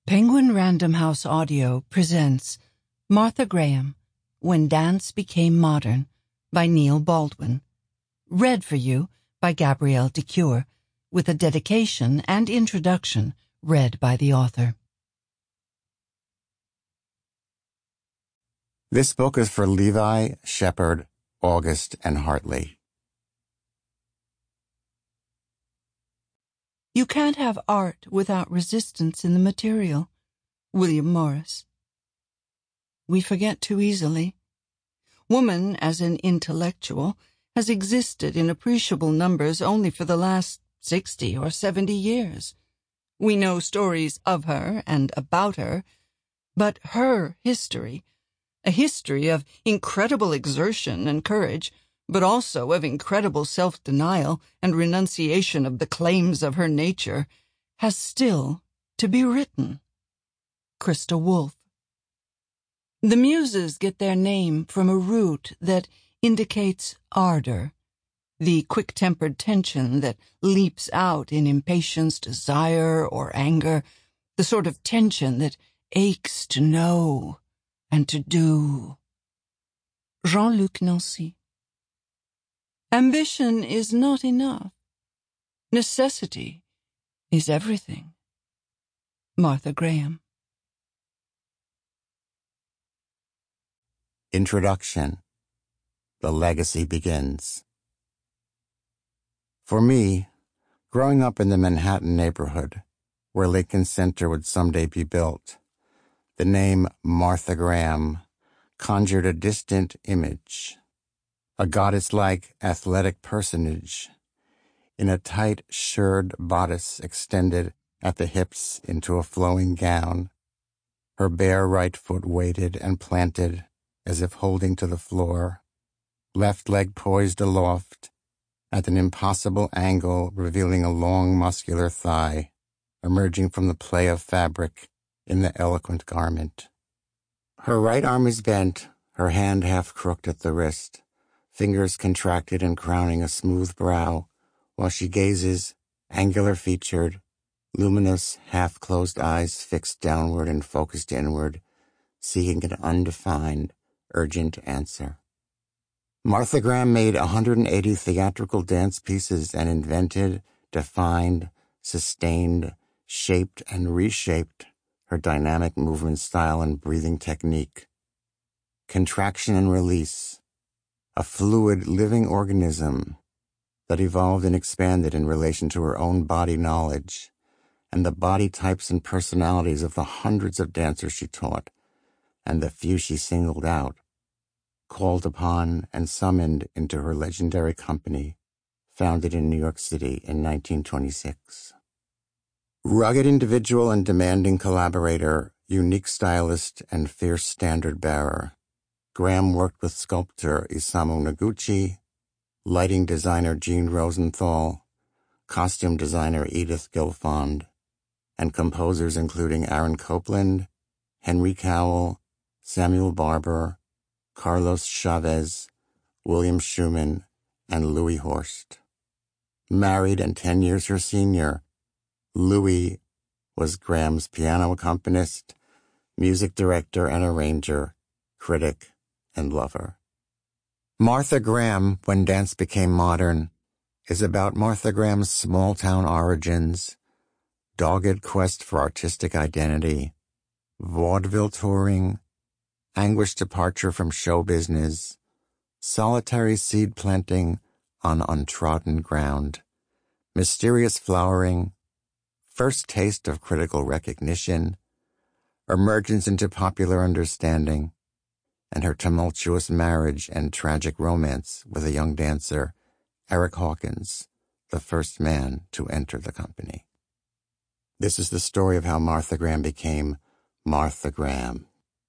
Penguin Random House Audio presents Martha Graham, When Dance Became Modern, by Neil Baldwin. Read for you by Gabrielle de Cure, with a dedication and introduction read by the author. This book is for Levi, Shepard, August, and Hartley. You can't have art without resistance in the material. William Morris. We forget too easily. Woman, as an intellectual, has existed in appreciable numbers only for the last 60 or 70 years. We know stories of her and about her, but her history, a history of incredible exertion and courage, but also of incredible self-denial and renunciation of the claims of her nature, has still to be written. Christa Wolf. The Muses get their name from a root that indicates ardor, the quick-tempered tension that leaps out in impatience, desire, or anger, the sort of tension that aches to know and to do. Jean-Luc Nancy. Ambition is not enough. Necessity is everything. Martha Graham. Introduction. The legacy begins. For me, growing up in the Manhattan neighborhood, where Lincoln Center would someday be built, the name Martha Graham conjured a distant image. A goddess-like athletic personage in a tight shirred bodice extended at the hips into a flowing gown, her bare right foot weighted and planted as if holding to the floor, left leg poised aloft at an impossible angle, revealing a long muscular thigh emerging from the play of fabric in the eloquent garment. Her right arm is bent, her hand half crooked at the wrist, fingers contracted and crowning a smooth brow, while she gazes, angular-featured, luminous, half-closed eyes fixed downward and focused inward, seeking an undefined, urgent answer. Martha Graham made 180 theatrical dance pieces and invented, defined, sustained, shaped, and reshaped her dynamic movement style and breathing technique. Contraction and release, a fluid, living organism that evolved and expanded in relation to her own body knowledge and the body types and personalities of the hundreds of dancers she taught and the few she singled out, called upon and summoned into her legendary company, founded in New York City in 1926. Rugged individual and demanding collaborator, unique stylist and fierce standard bearer, Graham worked with sculptor Isamu Noguchi, lighting designer Jean Rosenthal, costume designer Edith Gilfond, and composers including Aaron Copland, Henry Cowell, Samuel Barber, Carlos Chavez, William Schumann, and Louis Horst. Married and 10 years her senior, Louis was Graham's piano accompanist, music director and arranger, critic, and lover. Martha Graham, When Dance Became Modern, is about Martha Graham's small-town origins, dogged quest for artistic identity, vaudeville touring, anguished departure from show business, solitary seed planting on untrodden ground, mysterious flowering, first taste of critical recognition, emergence into popular understanding, and her tumultuous marriage and tragic romance with a young dancer, Eric Hawkins, the first man to enter the company. This is the story of how Martha Graham became Martha Graham.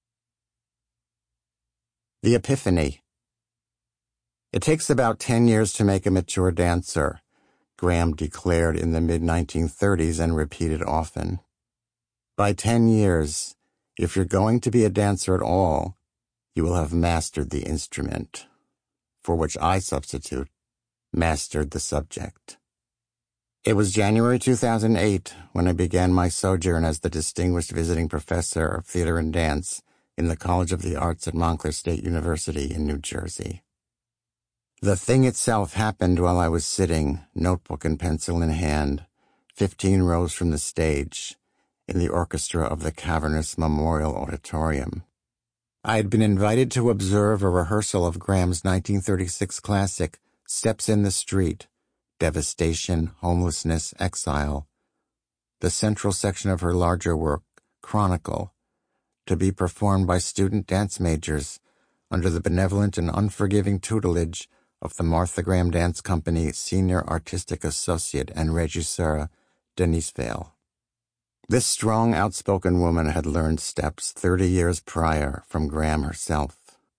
The Epiphany. It takes about 10 years to make a mature dancer, Graham declared in the mid-1930s and repeated often. By 10 years, if you're going to be a dancer at all, you will have mastered the instrument, for which I substitute, mastered the subject. It was January 2008 when I began my sojourn as the Distinguished Visiting Professor of Theater and Dance in the College of the Arts at Montclair State University in New Jersey. The thing itself happened while I was sitting, notebook and pencil in hand, 15 rows from the stage, in the orchestra of the cavernous Memorial Auditorium. I had been invited to observe a rehearsal of Graham's 1936 classic, Steps in the Street, Devastation, Homelessness, Exile, the central section of her larger work, Chronicle, to be performed by student dance majors under the benevolent and unforgiving tutelage of the Martha Graham Dance Company Senior Artistic Associate and Regisseur, Denise Vale. This strong, outspoken woman had learned steps 30 years prior from Graham herself.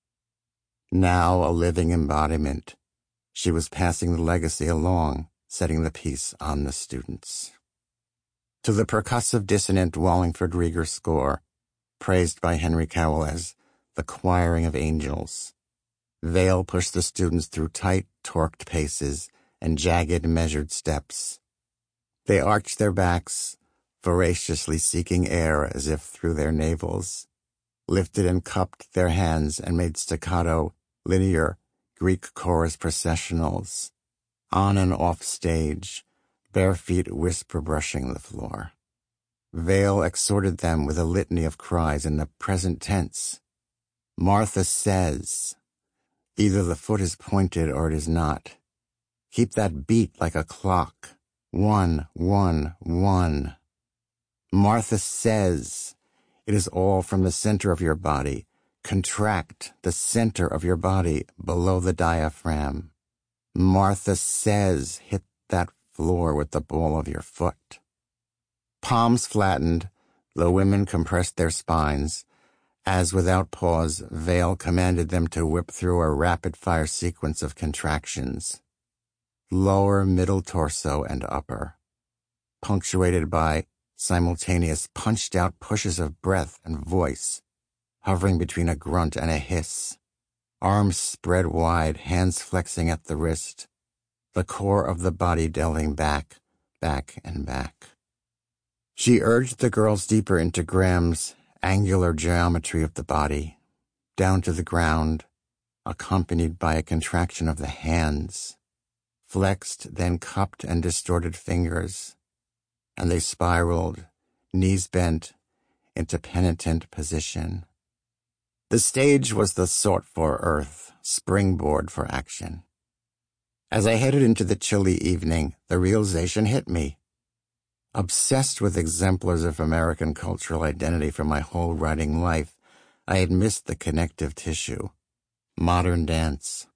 Now a living embodiment, she was passing the legacy along, setting the piece on the students. To the percussive, dissonant Wallingford Rieger score, praised by Henry Cowell as the choiring of angels, Vale pushed the students through tight, torqued paces and jagged, measured steps. They arched their backs, voraciously seeking air as if through their navels, lifted and cupped their hands and made staccato, linear, Greek chorus processionals, on and off stage, bare feet whisper brushing the floor. Vale exhorted them with a litany of cries in the present tense. Martha says, either the foot is pointed or it is not. Keep that beat like a clock. 1, 1, 1. Martha says, it is all from the center of your body. Contract the center of your body below the diaphragm. Martha says, hit that floor with the ball of your foot. Palms flattened, the women compressed their spines, as without pause, Vale commanded them to whip through a rapid-fire sequence of contractions. Lower, middle torso, and upper, punctuated by simultaneous punched-out pushes of breath and voice, hovering between a grunt and a hiss, arms spread wide, hands flexing at the wrist, the core of the body delving back, back, and back. She urged the girls deeper into Graham's angular geometry of the body, down to the ground, accompanied by a contraction of the hands, flexed, then cupped and distorted fingers, and they spiraled, knees bent, into penitent position. The stage was the sought-for earth, springboard for action. As I headed into the chilly evening, the realization hit me. Obsessed with exemplars of American cultural identity for my whole writing life, I had missed the connective tissue, modern dance.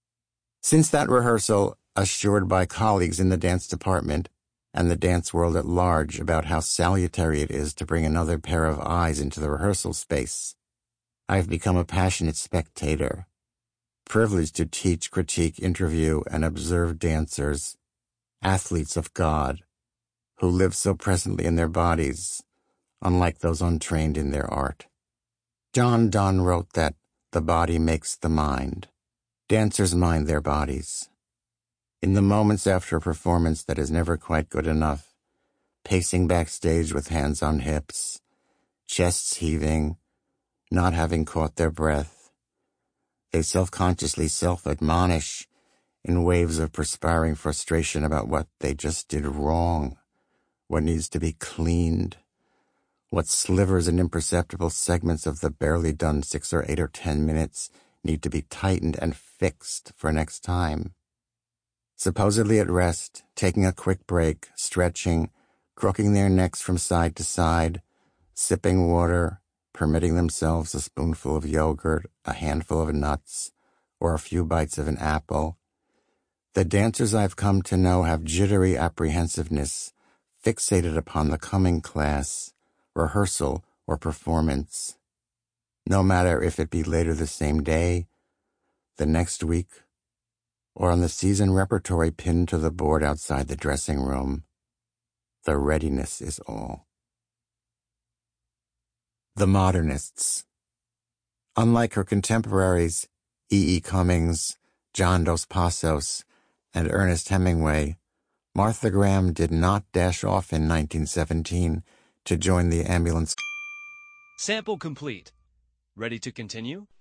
Since that rehearsal, assured by colleagues in the dance department and the dance world at large about how salutary it is to bring another pair of eyes into the rehearsal space, I've become a passionate spectator, privileged to teach, critique, interview, and observe dancers, athletes of God, who live so presently in their bodies, unlike those untrained in their art. John Donne wrote that the body makes the mind. Dancers mind their bodies. In the moments after a performance that is never quite good enough, pacing backstage with hands on hips, chests heaving, not having caught their breath, they self-consciously self-admonish in waves of perspiring frustration about what they just did wrong, what needs to be cleaned, what slivers and imperceptible segments of the barely done 6 or 8 or 10 minutes need to be tightened and fixed for next time. Supposedly at rest, taking a quick break, stretching, crooking their necks from side to side, sipping water, permitting themselves a spoonful of yogurt, a handful of nuts, or a few bites of an apple. The dancers I've come to know have jittery apprehensiveness, fixated upon the coming class, rehearsal, or performance, no matter if it be later the same day, the next week, or on the season repertory pinned to the board outside the dressing room. The readiness is all. The modernists. Unlike her contemporaries, E. E. Cummings, John Dos Passos, and Ernest Hemingway, Martha Graham did not dash off in 1917 to join the ambulance. Sample complete. Ready to continue?